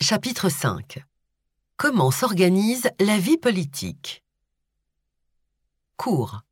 Chapitre 5. Comment s'organise la vie politique? Cours.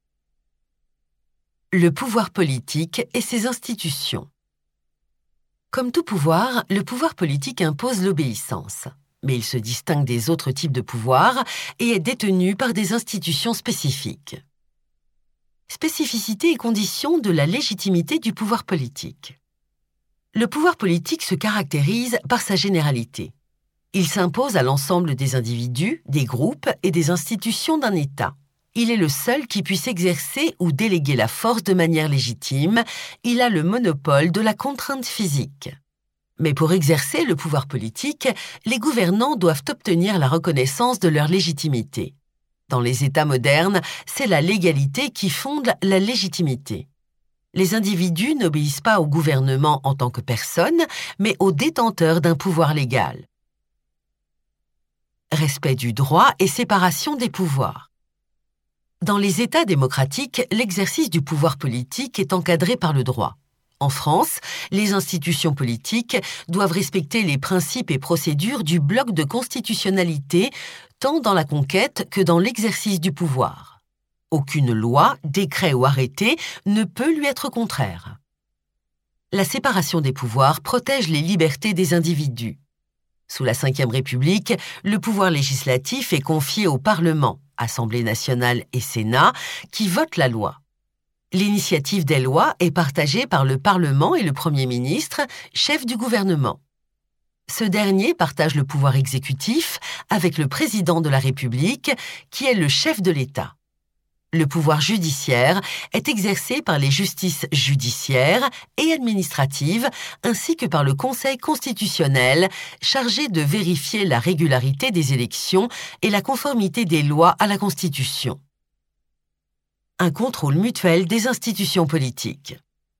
Le pouvoir politique et ses institutions. Comme tout pouvoir, le pouvoir politique impose l'obéissance. Mais il se distingue des autres types de pouvoirs et est détenu par des institutions spécifiques. Spécificité et conditions de la légitimité du pouvoir politique. Le pouvoir politique se caractérise par sa généralité. Il s'impose à l'ensemble des individus, des groupes et des institutions d'un État. Il est le seul qui puisse exercer ou déléguer la force de manière légitime. Il a le monopole de la contrainte physique. Mais pour exercer le pouvoir politique, les gouvernants doivent obtenir la reconnaissance de leur légitimité. Dans les États modernes, c'est la légalité qui fonde la légitimité. Les individus n'obéissent pas au gouvernement en tant que personne, mais aux détenteurs d'un pouvoir légal. Respect du droit et séparation des pouvoirs. Dans les États démocratiques, l'exercice du pouvoir politique est encadré par le droit. En France, les institutions politiques doivent respecter les principes et procédures du bloc de constitutionnalité, tant dans la conquête que dans l'exercice du pouvoir. Aucune loi, décret ou arrêté ne peut lui être contraire. La séparation des pouvoirs protège les libertés des individus. Sous la Ve République, le pouvoir législatif est confié au Parlement, Assemblée nationale et Sénat, qui votent la loi. L'initiative des lois est partagée par le Parlement et le Premier ministre, chef du gouvernement. Ce dernier partage le pouvoir exécutif avec le président de la République, qui est le chef de l'État. Le pouvoir judiciaire est exercé par les justices judiciaires et administratives, ainsi que par le Conseil constitutionnel, chargé de vérifier la régularité des élections et la conformité des lois à la Constitution. Un contrôle mutuel des institutions politiques.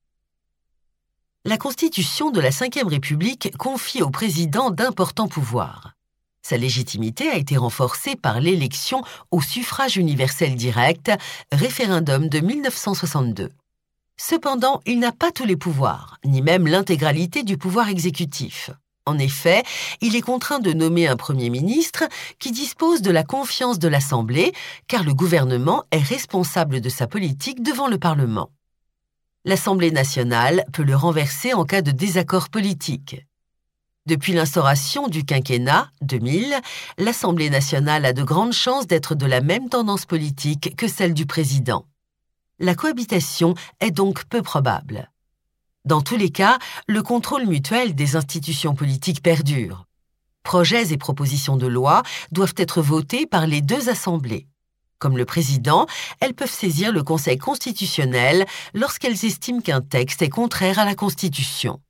La Constitution de la Ve République confie au président d'importants pouvoirs. Sa légitimité a été renforcée par l'élection au suffrage universel direct, référendum de 1962. Cependant, il n'a pas tous les pouvoirs, ni même l'intégralité du pouvoir exécutif. En effet, il est contraint de nommer un Premier ministre qui dispose de la confiance de l'Assemblée, car le gouvernement est responsable de sa politique devant le Parlement. L'Assemblée nationale peut le renverser en cas de désaccord politique. Depuis l'instauration du quinquennat, 2000, l'Assemblée nationale a de grandes chances d'être de la même tendance politique que celle du président. La cohabitation est donc peu probable. Dans tous les cas, le contrôle mutuel des institutions politiques perdure. Projets et propositions de loi doivent être votés par les deux assemblées. Comme le président, elles peuvent saisir le Conseil constitutionnel lorsqu'elles estiment qu'un texte est contraire à la Constitution.